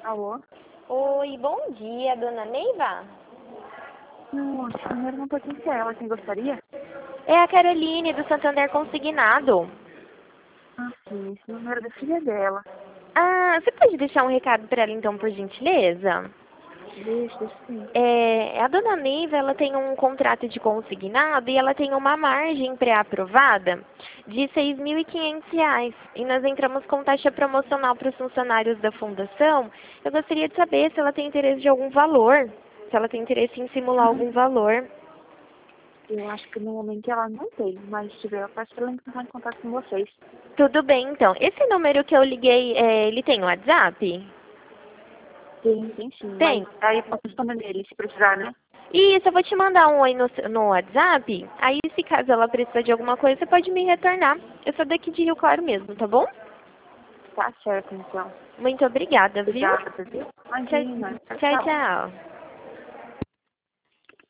Alô? Oi, bom dia, dona Neiva? Não, esse número não pertence a ela. Quem gostaria? É a Caroline, do Santander Consignado. Ah, sim. Esse número é da filha dela. Ah, você pode deixar um recado para ela então, por gentileza? Deixa sim. A dona Neiva, ela tem um contrato de consignado e ela tem uma margem pré-aprovada de R$ 6.500. E nós entramos com taxa promocional para os funcionários da fundação. Eu gostaria de saber se ela tem interesse de algum valor, se ela tem interesse em simular algum valor. Eu acho que no momento ela não tem, mas se tiver, eu peço pra ela entrar em contato com vocês. Tudo bem, então. Esse número que eu liguei, ele tem WhatsApp? Tem sim. Mas Tem. aí eu posso responder nele, se precisar, né? Isso, eu vou te mandar um oi no WhatsApp. Aí, se caso ela precisar de alguma coisa, você pode me retornar. Eu sou daqui de Rio Claro mesmo, tá bom? Tá certo, então. Muito obrigada, viu? Obrigada, viu? Tchau, Imagina. tchau, Tchau. tchau.